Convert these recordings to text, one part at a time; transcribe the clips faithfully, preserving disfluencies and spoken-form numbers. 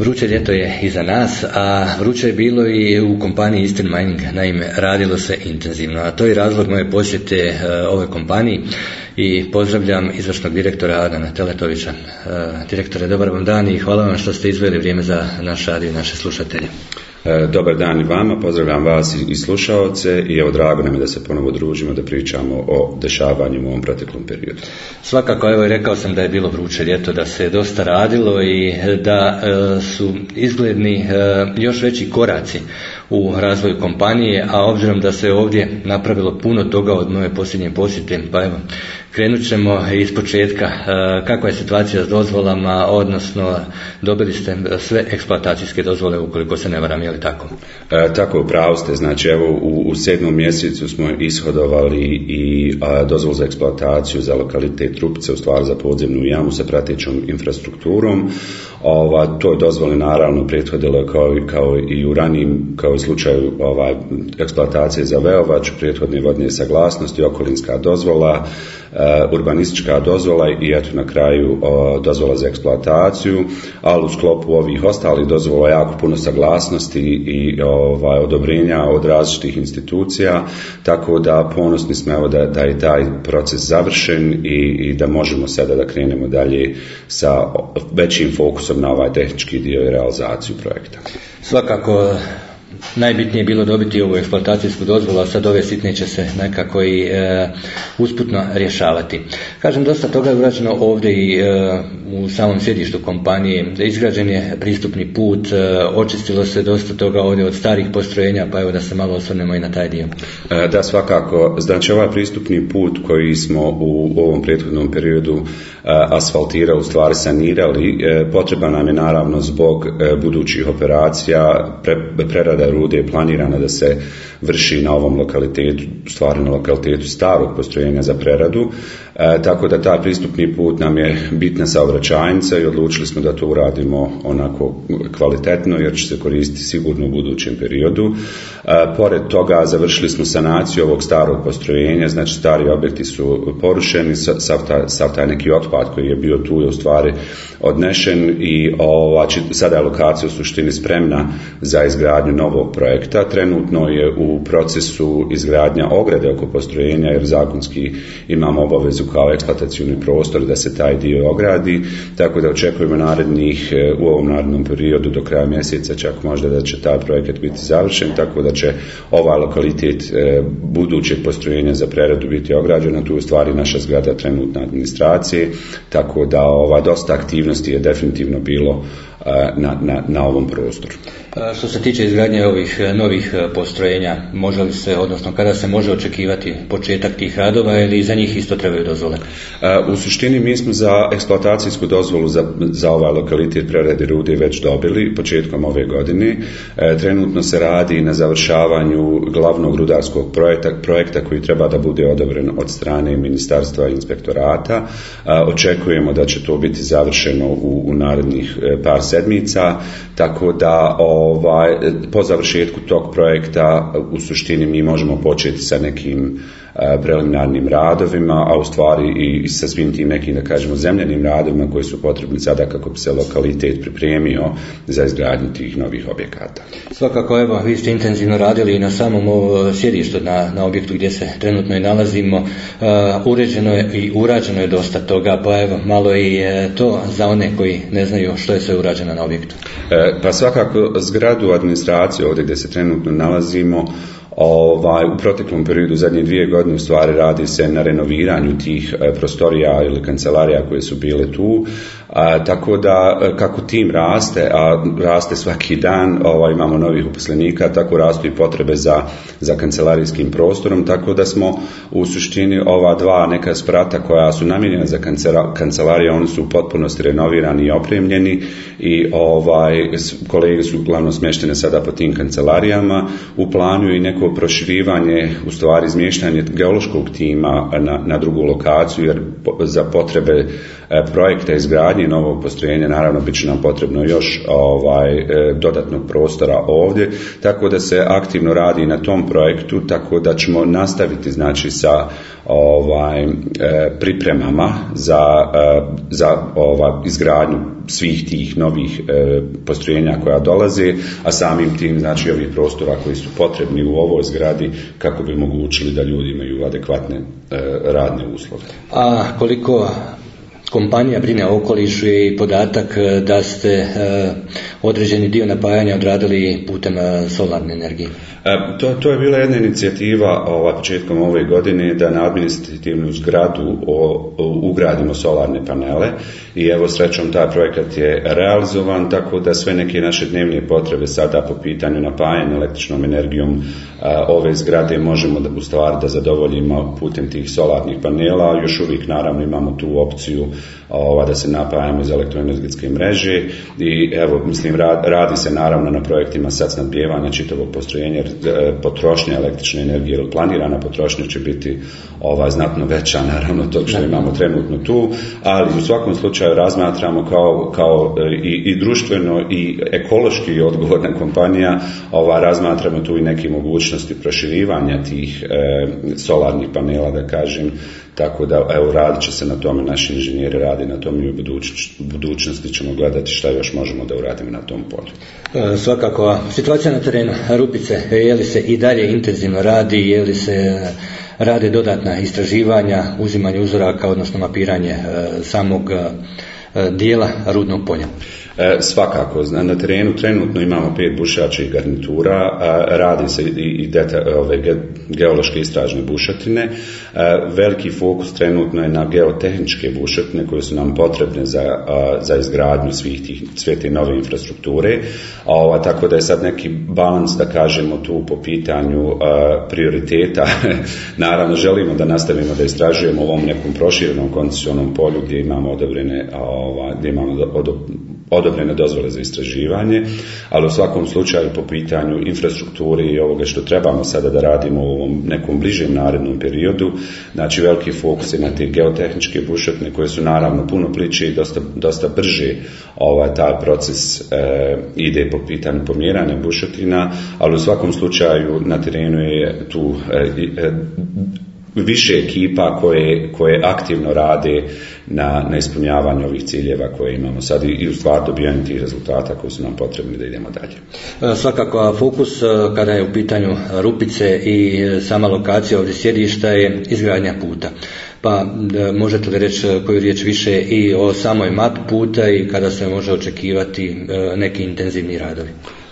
Vruće ljeto je iza nas, a vruće je bilo i u kompaniji Eastern Mining. Naime, radilo se intenzivno, a to je razlog moje posjete uh, ovoj kompaniji i pozdravljam izvršnog direktora Adana Teletovića. Uh, direktore, dobar vam dan i hvala vam što ste izdvojili vrijeme za naš radio i naše slušatelje. Dobar dan i vama, pozdravljam vas i slušaoce i evo drago nam je da se ponovo družimo, da pričamo o dešavanjima u ovom proteklom periodu. Svakako, evo i rekao sam da je bilo vruće ljeto, da se dosta radilo i da e, su izgledni e, još veći koraci u razvoju kompanije, a obzirom da se ovdje napravilo puno toga od moje posljednje posjete, pa evo, krenut ćemo iz početka. Kakva je situacija s dozvolama, odnosno dobili ste sve eksploatacijske dozvole, ukoliko se ne varam, je li tako? E, tako je, upravo ste. Znači, evo, u, u sedmom mjesecu smo ishodovali i a, dozvol za eksploataciju za lokalitet Trupice, u stvari za podzemnu jamu sa pratećom infrastrukturom. Ova, to dozvole naravno prethodilo kao, kao i u ranijim, kao u slučaju ovaj, eksploatacije za Veovač, prethodne vodne saglasnosti, okolinska dozvola, Uh, urbanistička dozvola i eto na kraju uh, dozvola za eksploataciju, ali u sklopu ovih ostalih dozvola jako puno saglasnosti i ovaj, odobrenja od različitih institucija, tako da ponosni smo evo da, da je taj proces završen i, i da možemo sada da krenemo dalje sa većim fokusom na ovaj tehnički dio i realizaciju projekta. Svakako, najbitnije je bilo dobiti ovu eksploatacijsku dozvolu, a sad ove sitne će se nekako i e, usputno rješavati. Kažem, dosta toga je urađeno ovdje i e, u samom sjedištu kompanije. Izgrađen je pristupni put, e, očistilo se dosta toga ovdje od starih postrojenja, pa evo da se malo osvrnemo i na taj dio. E, da, svakako. Znači, ovaj pristupni put koji smo u ovom prethodnom periodu e, asfaltirali, u stvari sanirali, e, potreban nam je naravno zbog e, budućih operacija, pre, prerada rude je planirana da se vrši na ovom lokalitetu, stvarno na lokalitetu starog postrojenja za preradu, e, tako da taj pristupni put nam je bitna saobraćajnica i odlučili smo da to uradimo onako kvalitetno jer će se koristiti sigurno u budućem periodu. E, pored toga završili smo sanaciju ovog starog postrojenja, znači stari objekti su porušeni, sav taj, sav taj neki otpad koji je bio tu je u stvari odnešen i ova, sada je lokacija u suštini spremna za izgradnju novog projekta. Trenutno je u procesu izgradnja ograde oko postrojenja jer zakonski imamo obavezu kao eksploatacioni prostor da se taj dio ogradi, tako da očekujemo narednih, u ovom narednom periodu do kraja mjeseca čak možda da će taj projekat biti završen, tako da će ovaj lokalitet budućeg postrojenja za preradu biti ograđena. Tu je u stvari naša zgrada trenutna administracije, tako da ova dosta aktivnosti je definitivno bilo na, na, na ovom prostoru. Što se tiče izgradnje ovih novih postrojenja, može li se, odnosno kada se može očekivati početak tih radova ili za njih isto trebaju dozvole? U suštini mi smo za eksploatacijsku dozvolu za, za ovaj lokalitet prerade rude već dobili početkom ove godine. Trenutno se radi na završavanju glavnog rudarskog projekta, projekta koji treba da bude odobren od strane Ministarstva i inspektorata. Očekujemo da će to biti završeno u, u narednih par sedmica, tako da ovaj, po završetku tog projekta u suštini mi možemo početi sa nekim preliminarnim radovima, a u stvari i sa svim tim nekim, da kažemo, zemljanim radovima koji su potrebni sada kako bi se lokalitet pripremio za izgradnju tih novih objekata. Svakako, evo, vi ste intenzivno radili i na samom sjedištu, na, na objektu gdje se trenutno i nalazimo. Uh, uređeno je i urađeno je dosta toga, pa evo, malo i to za one koji ne znaju što je sve urađeno na objektu. E, pa svakako zgradu administracije ovdje gdje se trenutno nalazimo, Ovaj, u proteklom periodu, zadnje dvije godine, u stvari radi se na renoviranju tih e, prostorija ili kancelarija koje su bile tu, a, tako da kako tim raste, a raste svaki dan, ovaj, imamo novih uposlenika, tako rastu i potrebe za, za kancelarijskim prostorom, tako da smo u suštini ova dva neka sprata koja su namijenjena za kancelarije, oni su u potpunosti renovirani i opremljeni i ovaj, kolege su uglavnom smještene sada po tim kancelarijama. U planu i neko proširivanje, u stvari izmještanje geološkog tima na, na drugu lokaciju, jer za potrebe projekta izgradnje novog postrojenja, naravno bit će nam potrebno još ovaj, dodatnog prostora ovdje, tako da se aktivno radi na tom projektu, tako da ćemo nastaviti znači sa ovaj, pripremama za, za ovaj, izgradnju svih tih novih e, postrojenja koja dolaze, a samim tim znači ovih prostora koji su potrebni u ovoj zgradi kako bi omogućili da ljudi imaju adekvatne e, radne uslove. A koliko kompanija brine o okolišu je i podatak da ste e, određeni dio napajanja odradili putem e, solarne energije. E, to, to je bila jedna inicijativa ovaj, početkom ove godine da na administrativnu zgradu o, o, ugradimo solarne panele i evo srećom taj projekat je realizovan, tako da sve neke naše dnevne potrebe sada po pitanju napajanja električnom energijom a, ove zgrade možemo da, u stvari da zadovoljimo putem tih solarnih panela. Još uvijek naravno imamo tu opciju ova, da se napajamo iz elektroenergetske mreže i evo mislim rad, radi se naravno na projektima sad snabdijevanja čitavog postrojenja jer potrošnja električne energije ili planirana potrošnja će biti ova, znatno veća naravno tog što imamo trenutno tu, ali u svakom slučaju razmatramo kao, kao i, i društveno i ekološki odgovorna kompanija, ova, razmatramo tu i neke mogućnosti proširivanja tih e, solarnih panela da kažem, tako da evo radit će se na tome, naši inženjeri radi na tome i u budućnosti ćemo gledati šta još možemo da uradimo na tom polju. E, svakako, situacija na terenu Rupice, je li se i dalje intenzivno radi, je li se rade dodatna istraživanja, uzimanje uzoraka, odnosno mapiranje e, samog e, dijela rudnog polja? E, svakako, na terenu trenutno imamo pet bušačih garnitura, a, radi se i, i deta, ove ge, geološke istražne bušotine. A, veliki fokus trenutno je na geotehničke bušotine koje su nam potrebne za, a, za izgradnju svih tih, sve te nove infrastrukture. A, ova, tako da je sad neki balans, da kažemo, tu po pitanju a, prioriteta. Naravno, želimo da nastavimo da istražujemo u ovom nekom proširenom koncesionom polju gdje imamo odobrene, a, ova, gdje imamo odo, odobrene dozvole za istraživanje, ali u svakom slučaju po pitanju infrastrukture i ovoga što trebamo sada da radimo u ovom nekom bližem narednom periodu, znači veliki fokus je na te geotehničke bušotine koje su naravno puno pliče i dosta, dosta brže ovaj, taj proces e, ide po pitanju pomjeranja bušotina, ali u svakom slučaju na terenu je tu e, e, više ekipa koje, koje aktivno rade na, na ispunjavanju ovih ciljeva koje imamo sad i, i u stvari dobijanju tih rezultata koji su nam potrebni da idemo dalje. Svakako fokus kada je u pitanju Rupice i sama lokacija ovdje sjedišta je izgradnja puta. Pa možete li reći koju riječ više i o samoj map puta i kada se može očekivati neki intenzivni radovi?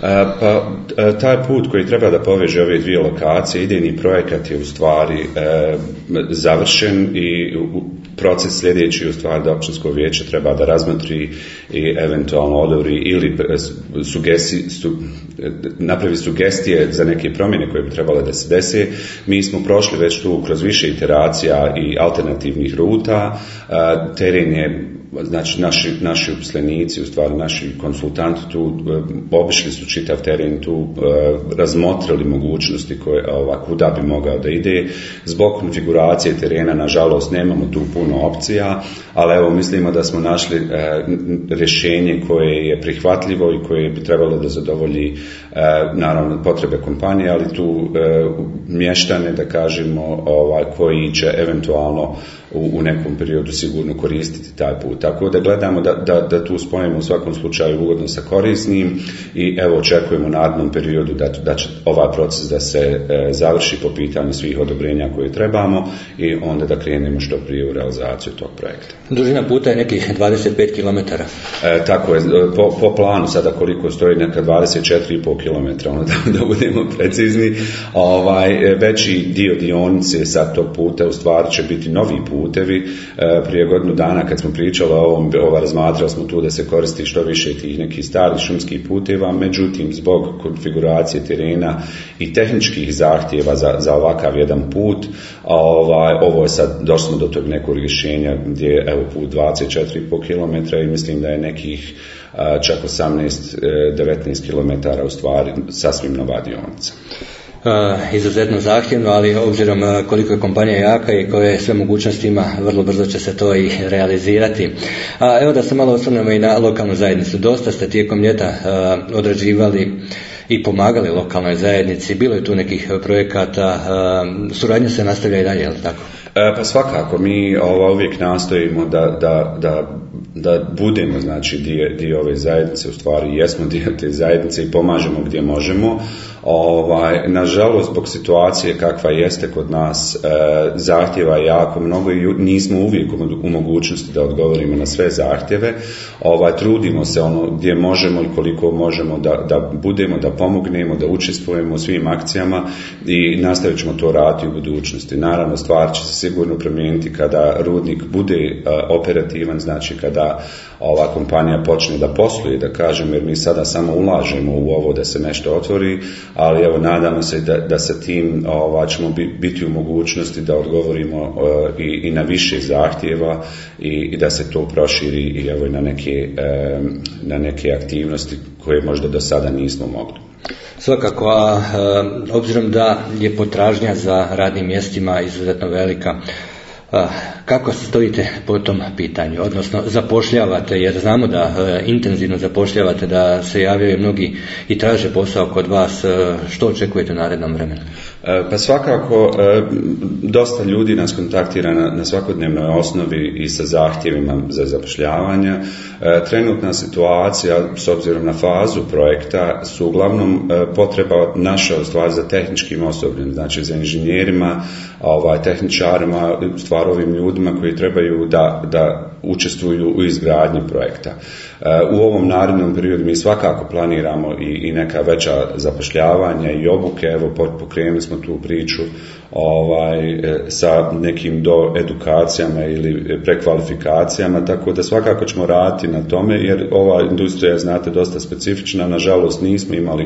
Pa taj put koji treba da poveže ove dvije lokacije, idejni projekat je u stvari e, završen i u proces sljedeći u stvari da općinsko vijeće treba da razmotri i eventualno odobri ili sugesti, su, napravi sugestije za neke promjene koje bi trebale da se dese. Mi smo prošli već tu kroz više iteracija i alternativnih ruta, e, teren je znači naši, naši uposlenici, u stvari naši konsultanti tu obišli su čitav teren, tu razmotrili mogućnosti koje, ova, kuda bi mogao da ide. Zbog konfiguracije terena, nažalost, nemamo tu puno opcija, ali evo mislimo da smo našli e, rješenje koje je prihvatljivo i koje bi trebalo da zadovolji e, naravno potrebe kompanije, ali tu e, mještane, da kažemo, ovaj, koji će eventualno u, u nekom periodu sigurno koristiti taj put. Tako da gledamo da, da, da tu spojimo u svakom slučaju ugodno sa korisnim i evo očekujemo u narednom periodu da, da će ovaj proces da se e, završi po pitanju svih odobrenja koje trebamo i onda da krenemo što prije u realizaciju tog projekta. Dužina puta je nekih dvadeset pet kilometara. E, tako je, po, po planu sada koliko stoji neka dvadeset četiri i pol kilometra, onda da, da budemo precizni. Ovaj, veći dio dionice sad tog puta u stvari će biti novi putevi. E, prije godinu dana kad smo pričali o ovom, ova razmatrali smo tu da se koristi što više tih nekih starih šumskih puteva, međutim zbog konfiguracije terena i tehničkih zahtjeva za, za ovakav jedan put, ovaj, ovo je sad došli do tog nekog rješenja gdje je evo put dvadeset četiri i pol kilometra i mislim da je nekih čak osamnaest do devetnaest kilometara u stvari sasvim nova dionica. Uh, izuzetno zahtjevno, ali obzirom uh, koliko je kompanija jaka i koje sve mogućnosti ima, vrlo brzo će se to i realizirati. A evo da se malo osvrnemo i na lokalnu zajednicu. Dosta ste tijekom ljeta uh, odrađivali i pomagali lokalnoj zajednici, bilo je tu nekih projekata, uh, suradnja se nastavlja i dalje, je li tako? E, pa svakako, mi ova, uvijek nastojimo da, da, da, da budemo, znači, dio, dio ove zajednice, u stvari jesmo dio te zajednice i pomažemo gdje možemo. Ovaj, nažalost, zbog situacije kakva jeste kod nas, e, zahtjeva jako mnogo i nismo uvijek u mogućnosti da odgovorimo na sve zahtjeve. Ovaj, trudimo se ono gdje možemo i koliko možemo da, da budemo, da pomognemo, da učestvujemo u svim akcijama i nastavit ćemo to raditi u budućnosti. Naravno, stvar će se sigurno promijeniti kada rudnik bude uh, operativan, znači kada ova kompanija počne da posluje, da kažem, jer mi sada samo ulažemo u ovo da se nešto otvori, ali evo nadamo se da, da sa tim ova, ćemo biti u mogućnosti da odgovorimo uh, i, i na više zahtjeva i, i da se to proširi i evo na neke, um, na neke aktivnosti koje možda do sada nismo mogli. Svakako, a e, obzirom da je potražnja za radnim mjestima izuzetno velika, a, kako stojite po tom pitanju, odnosno zapošljavate, jer znamo da e, intenzivno zapošljavate, da se javljaju mnogi i traže posao kod vas, e, što očekujete u narednom vremenu? Pa svakako, dosta ljudi nas kontaktira na, na svakodnevnoj osnovi i sa zahtjevima za zapošljavanje. Trenutna situacija, s obzirom na fazu projekta, su uglavnom potreba naša u stvari za tehničkim osobljem, znači za inženjerima, ovaj, tehničarima, stvar ovim ljudima koji trebaju da, da učestvuju u izgradnji projekta. U ovom narednom periodu mi svakako planiramo i, i neka veća zapošljavanja i obuke, evo pokrenuli smo tu priču ovaj, sa nekim do edukacijama ili prekvalifikacijama, tako da svakako ćemo raditi na tome, jer ova industrija je, znate, dosta specifična, nažalost nismo imali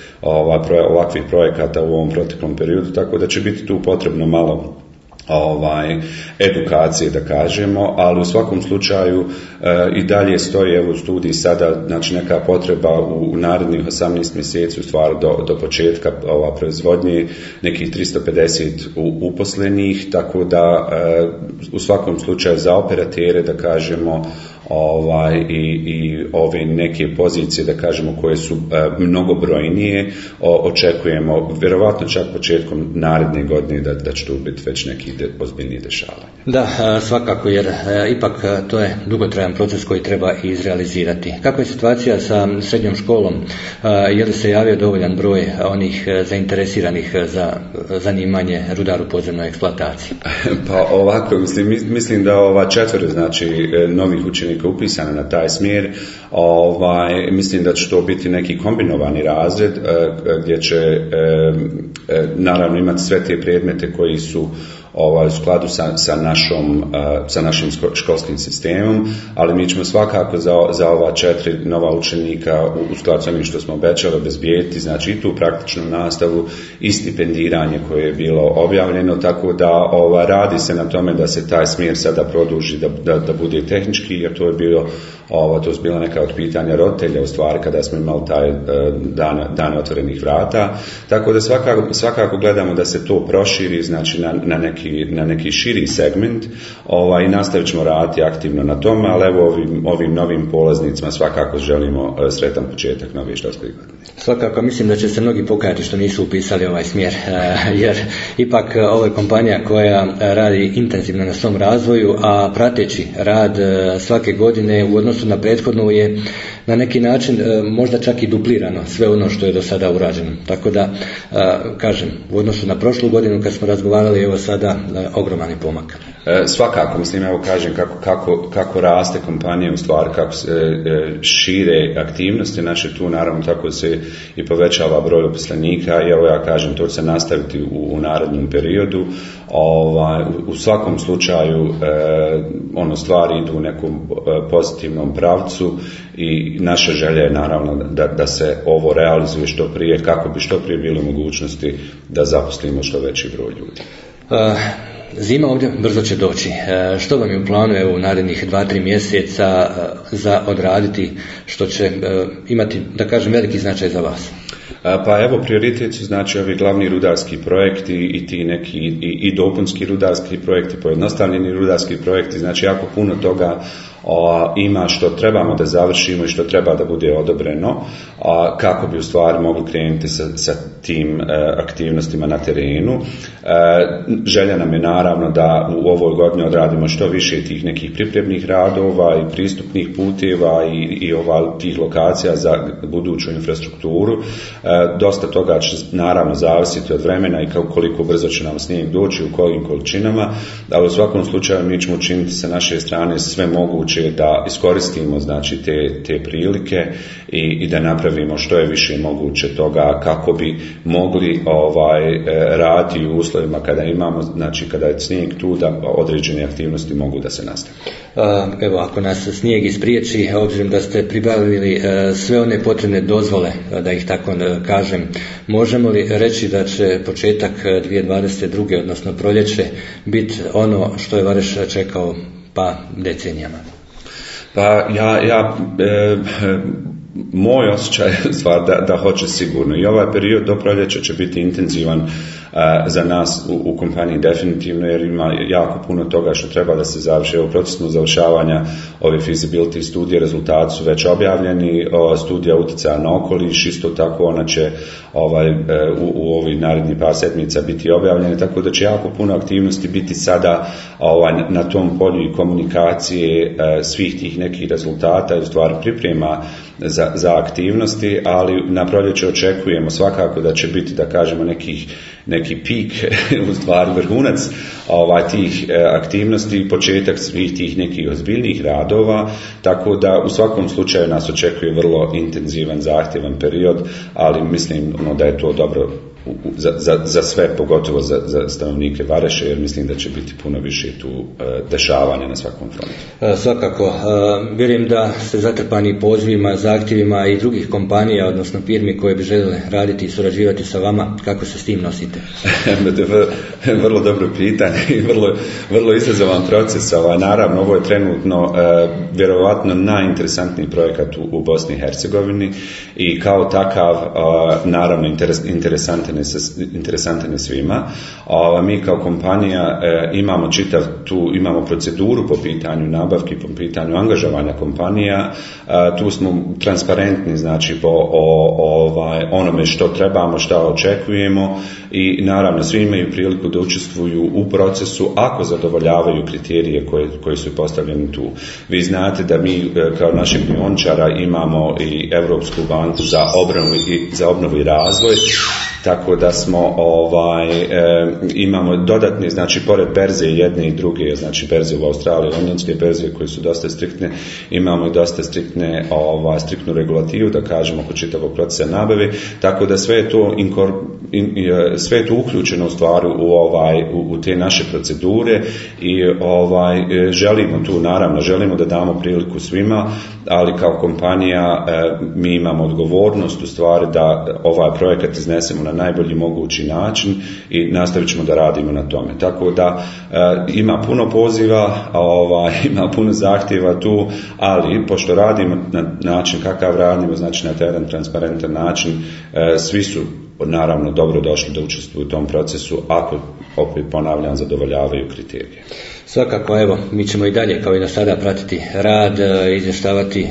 ovakvih projekata u ovom proteklom periodu, tako da će biti tu potrebno malo ovaj edukacije, da kažemo, ali u svakom slučaju e, i dalje stoji evo u studiji sada, znači neka potreba u, u narednih osamnaest mjeseci, u stvari do, do početka ova proizvodnje, nekih tristo pedeset u, uposlenih, tako da e, u svakom slučaju za operatere, da kažemo, ovaj i, i ove neke pozicije, da kažemo, koje su e, mnogobrojnije, o, očekujemo vjerovatno čak početkom naredne godine da, da će tu biti već neki de, ozbiljniji dešavanja. Da, svakako, jer e, ipak to je dugotrajan proces koji treba izrealizirati. Kakva je situacija sa srednjom školom? E, je li se javio dovoljan broj onih zainteresiranih za zanimanje rudar u podzemnoj eksploataciji? Pa ovako, mislim, mislim da ova četvero, znači novih učenika upisana na taj smjer, ovaj, mislim da će to biti neki kombinovani razred gdje će naravno imati sve te predmete koji su ovaj, u skladu sa, sa, našom, sa našim školskim sistemom, ali mi ćemo svakako za, za ova četiri nova učenika u, u skladu sa onim što smo obećali obezbijediti, znači i tu praktičnu nastavu i stipendiranje koje je bilo objavljeno, tako da ova, radi se na tome da se taj smjer sada produži, da, da, da bude tehnički, jer to je bilo Ovo, to su bila neka od pitanja roditelja u stvari kada smo imali taj uh, dan, dan otvorenih vrata, tako da svakako, svakako gledamo da se to proširi, znači na, na, neki, na neki širi segment, ovaj, i nastavit ćemo raditi aktivno na tome, ali evo ovim, ovim novim polaznicima svakako želimo uh, sretan početak nove školske godine. Svakako, mislim da će se mnogi pokajati što nisu upisali ovaj smjer, uh, jer ipak uh, ovo je kompanija koja uh, radi intenzivno na svom razvoju, a prateći rad uh, svake godine u odnosu na prethodnu je na neki način možda čak i duplirano sve ono što je do sada urađeno. Tako da, kažem, u odnosu na prošlu godinu kad smo razgovarali, evo sada ogroman je pomak. Svakako, mislim, evo kažem kako, kako, kako raste kompanija u stvari, kako se šire aktivnosti, znači tu naravno tako se i povećava broj uposlenika i evo ja kažem, to će se nastaviti u, u narednom periodu. Ovaj, u, u svakom slučaju eh, ono stvari idu u nekom eh, pozitivnom pravcu i naša želja je naravno da, da se ovo realizuje što prije, kako bi što prije bilo mogućnosti da zaposlimo što veći broj ljudi. Uh. Zima ovdje brzo će doći. Što vam je u planu evo, u narednih dva, tri mjeseca za odraditi što će imati, da kažem, veliki značaj za vas? Pa evo, prioritet su znači ovi glavni rudarski projekti i ti neki i, i dopunski rudarski projekti, pojednostavljeni rudarski projekti, znači jako puno toga a, ima što trebamo da završimo i što treba da bude odobreno, a, kako bi u stvari mogli krenuti sa, sa tim e, aktivnostima na terenu. E, želja nam je naravno da u ovoj godini odradimo što više tih nekih pripremnih radova i pristupnih puteva i, i ova, tih lokacija za buduću infrastrukturu. E, dosta toga će naravno zavisiti od vremena i koliko brzo će nam snijeg doći, u kojim količinama, ali u svakom slučaju mi ćemo učiniti sa naše strane sve moguće da iskoristimo znači te, te prilike i, i da napravimo što je više moguće toga kako bi mogli ovaj raditi u uslovima kada imamo, znači kada je snijeg tu, da određene aktivnosti mogu da se nastave. Evo, ako nas snijeg ispriječi, obzirom da ste pribavili sve one potrebne dozvole, da ih tako kažem, možemo li reći da će početak dvije tisuće dvadeset druge odnosno proljeće biti ono što je Vareš čekao pa decenijama? Pa ja, ja e, moj osjećaj je stvar da, da hoće sigurno. I ovaj period do proljeća će biti intenzivan uh, za nas u, u kompaniji definitivno, jer ima jako puno toga što treba da se završi. Evo, procesno završavanja ove feasibility studije, rezultati su već objavljeni, o, studija utjecaja na okoliš, isto tako ona će ovaj, u, u ovih narednih par sedmica biti objavljene, tako da će jako puno aktivnosti biti sada ovaj, na tom polju i komunikacije uh, svih tih nekih rezultata i u stvari priprema za, za aktivnosti, ali na proljeće očekujemo svakako da će biti, da kažemo, nekih, neki pik, u stvari vrhunac ovaj, tih aktivnosti i početak svih tih nekih ozbiljnih radova, tako da u svakom slučaju nas očekuje vrlo intenzivan, zahtjevan period, ali mislim no, da je to dobro Za, za, za sve, pogotovo za, za stanovnike Vareše, jer mislim da će biti puno više tu e, dešavanja na svakom frontu. E, svakako, e, vjerujem da ste zatrpani pozivima, zahtjevima i drugih kompanija, odnosno firmi koje bi željele raditi i surađivati sa vama. Kako se s tim nosite? Vrlo dobro pitanje i vrlo, vrlo izazovan proces. Ovaj, naravno, ovo je trenutno e, vjerovatno najinteresantniji projekat u, u Bosni i Hercegovini i kao takav, e, naravno, interes, interesantan interesantan je svima. A mi kao kompanija e, imamo čitav tu, imamo proceduru po pitanju nabavki, po pitanju angažovanja kompanija. E, tu smo transparentni, znači po o, ovaj, onome što trebamo, što očekujemo i naravno svi imaju priliku da učestvuju u procesu ako zadovoljavaju kriterije koje, koji su postavljeni tu. Vi znate da mi kao naših dioničara imamo i Europsku banku za obnovu i, za obnovu i razvoj, tako da smo ovaj e, imamo dodatne, znači pored berze jedne i druge, znači berze u Australiji, londonske berze koje su dosta striktne, imamo i dosta striktne ovaj striktnu regulativu, da kažemo, oko čitavog procesa nabave, tako da sve je to inkor, in, sve je to uključeno u stvari u ovaj u, u te naše procedure i ovaj želimo tu, naravno želimo da damo priliku svima, ali kao kompanija e, mi imamo odgovornost u stvari da ovaj projekat iznesemo na najbolji mogući način i nastavit ćemo da radimo na tome. Tako da e, ima puno poziva, ovaj, ima puno zahtjeva tu, ali pošto radimo na način kakav radimo, znači na jedan transparentan način, e, svi su naravno dobro došli da učestvuju u tom procesu ako, opet ponavljam, zadovoljavaju kriterije. Svakako, evo, mi ćemo i dalje kao i do sada pratiti rad, izvještavati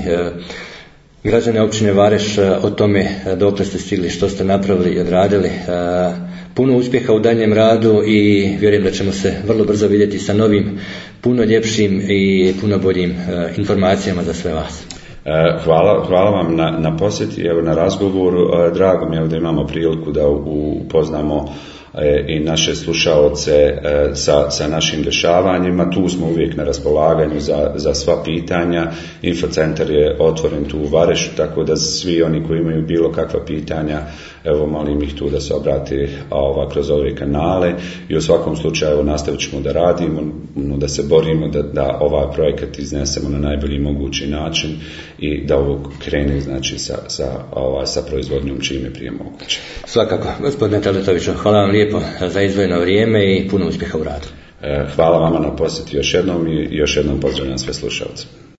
građane općine Vareš o tome dokle ste stigli, što ste napravili i odradili. Puno uspjeha u daljem radu i vjerujem da ćemo se vrlo brzo vidjeti sa novim, puno ljepšim i puno boljim informacijama za sve vas. Hvala, hvala vam na, na posjeti, evo, na razgovoru. Drago mi je da imamo priliku da upoznamo i naše slušaoce sa, sa našim dešavanjima. Tu smo uvijek na raspolaganju za, za sva pitanja. Infocentar je otvoren tu u Varešu, tako da svi oni koji imaju bilo kakva pitanja, evo, molim ih tu da se obrati ova, kroz ove kanale i u svakom slučaju nastavit ćemo da radimo, da se borimo da, da ovaj projekat iznesemo na najbolji mogući način i da ovo krene, znači, sa, sa, ovaj, sa proizvodnjom čim je prije moguće. Svakako, gospodine Teletoviću, hvala vam lijepo za izdvojeno vrijeme i puno uspjeha u radu. Hvala vama na posjeti još jednom i još jednom pozdravljam sve slušalce.